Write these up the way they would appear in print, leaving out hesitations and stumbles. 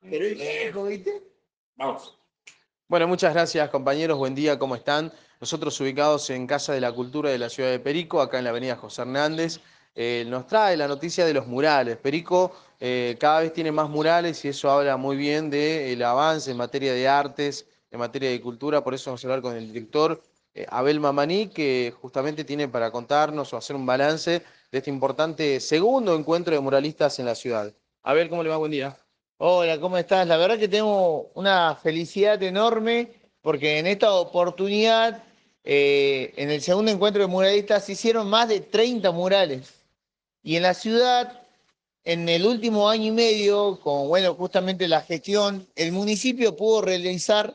Pero es viejo, ¿viste? Vamos. Bueno, muchas gracias compañeros, buen día, ¿cómo están? Nosotros ubicados en Casa de la Cultura de la ciudad de Perico, acá en la avenida José Hernández, nos trae la noticia de los murales. Perico cada vez tiene más murales y eso habla muy bien del avance en materia de artes, en materia de cultura, por eso vamos a hablar con el director Abel Mamaní, que justamente tiene para contarnos o hacer un balance de este importante segundo encuentro de muralistas en la ciudad. Abel, ¿cómo le va? Buen día. Hola, ¿cómo estás? La verdad que tengo una felicidad enorme porque en esta oportunidad, en el segundo encuentro de muralistas, se hicieron más de 30 murales. Y en la ciudad, en el último año y medio, con, bueno, justamente la gestión, el municipio pudo realizar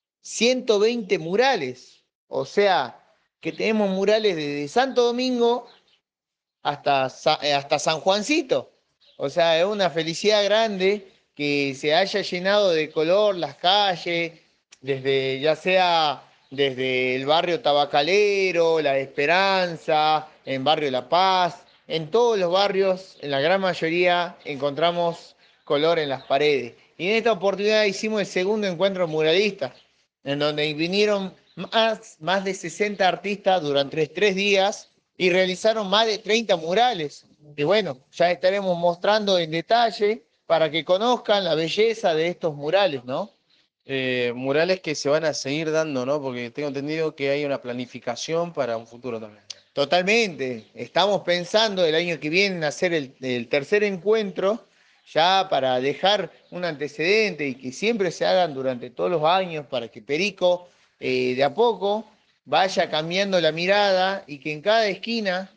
120 murales. O sea, que tenemos murales desde Santo Domingo hasta San Juancito. O sea, es una felicidad grande que se haya llenado de color las calles, desde, ya sea desde el barrio Tabacalero, La Esperanza, en barrio La Paz, en todos los barrios, en la gran mayoría, encontramos color en las paredes. Y en esta oportunidad hicimos el segundo encuentro muralista, en donde vinieron más de 60 artistas durante 3 días y realizaron más de 30 murales. Y bueno, ya estaremos mostrando en detalle para que conozcan la belleza de estos murales, ¿no? Murales que se van a seguir dando, ¿no? Porque tengo entendido que hay una planificación para un futuro también. Totalmente. Estamos pensando el año que viene en hacer el tercer encuentro, ya para dejar un antecedente y que siempre se hagan durante todos los años para que Perico de a poco vaya cambiando la mirada y que en cada esquina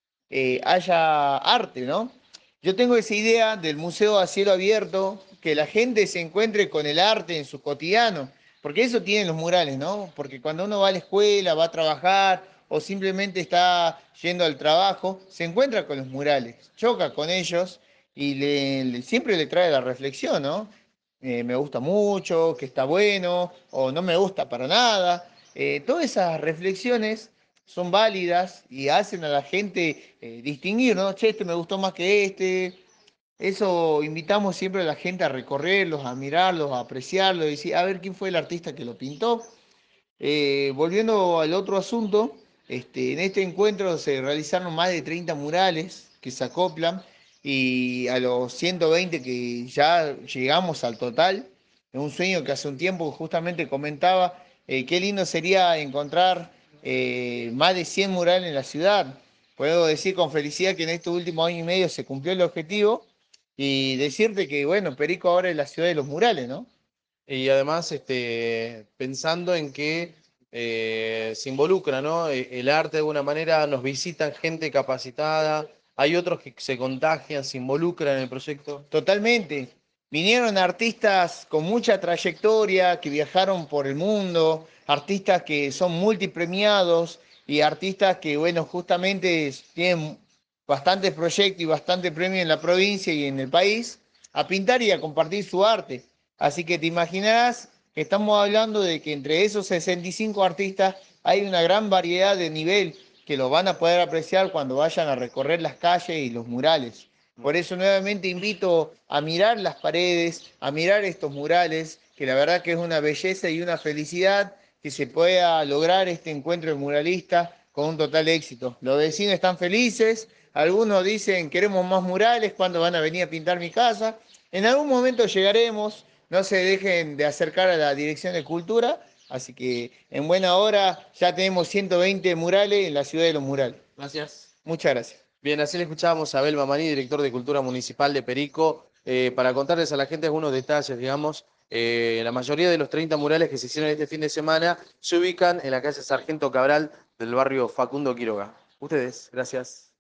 haya arte, ¿no? Yo tengo esa idea del museo a cielo abierto, que la gente se encuentre con el arte en su cotidiano, porque eso tienen los murales, ¿no? Porque cuando uno va a la escuela, va a trabajar o simplemente está yendo al trabajo, se encuentra con los murales, choca con ellos y siempre le trae la reflexión, ¿no? Me gusta mucho, que está bueno, o no me gusta para nada. Todas esas reflexiones son válidas y hacen a la gente distinguir, ¿no? Che, este me gustó más que este. Eso invitamos siempre a la gente a recorrerlos, a mirarlos, a apreciarlos, y decir, a ver quién fue el artista que lo pintó. Volviendo al otro asunto, en este encuentro se realizaron más de 30 murales que se acoplan y a los 120 que ya llegamos al total, es un sueño que hace un tiempo justamente comentaba, qué lindo sería encontrar más de 100 murales en la ciudad. Puedo decir con felicidad que en estos últimos años y medio se cumplió el objetivo y decirte que, bueno, Perico ahora es la ciudad de los murales, ¿no? Y además, pensando en que se involucra, ¿no? El arte de alguna manera, nos visitan gente capacitada, hay otros que se contagian, se involucran en el proyecto. Totalmente. Vinieron artistas con mucha trayectoria, que viajaron por el mundo, artistas que son multipremiados y artistas que, bueno, justamente tienen bastantes proyectos y bastante premio en la provincia y en el país, a pintar y a compartir su arte. Así que te imaginarás que estamos hablando de que entre esos 65 artistas hay una gran variedad de nivel que lo van a poder apreciar cuando vayan a recorrer las calles y los murales. Por eso nuevamente invito a mirar las paredes, a mirar estos murales, que la verdad que es una belleza y una felicidad que se pueda lograr este encuentro de muralistas con un total éxito. Los vecinos están felices, algunos dicen queremos más murales, ¿cuándo van a venir a pintar mi casa? En algún momento llegaremos, no se dejen de acercar a la Dirección de Cultura, así que en buena hora ya tenemos 120 murales en la ciudad de los murales. Gracias. Muchas gracias. Bien, así le escuchábamos a Abel Mamaní, director de Cultura Municipal de Perico, para contarles a la gente algunos detalles, digamos. La mayoría de los 30 murales que se hicieron este fin de semana se ubican en la calle Sargento Cabral del barrio Facundo Quiroga. Ustedes, gracias.